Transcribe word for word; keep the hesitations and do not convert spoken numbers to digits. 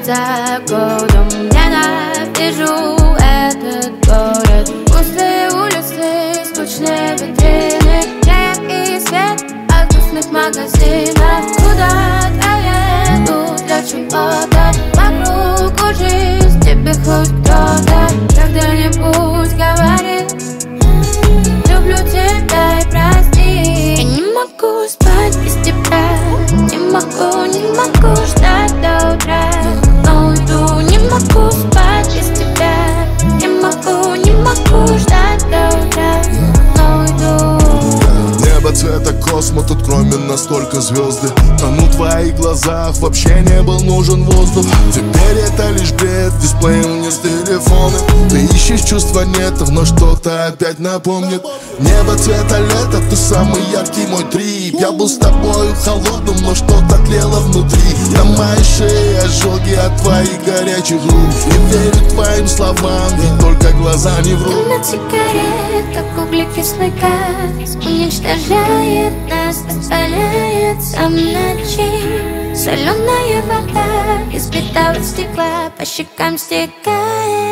за годом. Ненавижу этот город. Пустые улицы, скучные витрины, яркий свет от вкусных магазинов. Куда-то еду для чего-то, вокруг жизнь, тебе хоть кто-то когда-нибудь говорит: люблю тебя и прости. Я не могу спать без тебя, не могу, не могу ждать до утра. Но уйду, не могу спать без тебя, не могу, не могу ждать до утра. Но уйду. Небо цвета космо, тут кроме нас только звезды. А ну в твоих глазах вообще не был нужен воздух. Теперь это лишь бред, дисплей вниз телефона. Ты ищешь чувства нету, но что-то опять напомнит. Небо цвета лета, ты самый яркий мой трип. Я был с тобою холодным, но что-то тлело внутри. На моей шее ожоги от твоих горячих рук. Не верю твоим словам, ведь только глаза не врут. Дым сигарет, как углекислый газ, уничтожает нас, оставляется в ночи. Соленая вода из битого стекла по щекам стекает.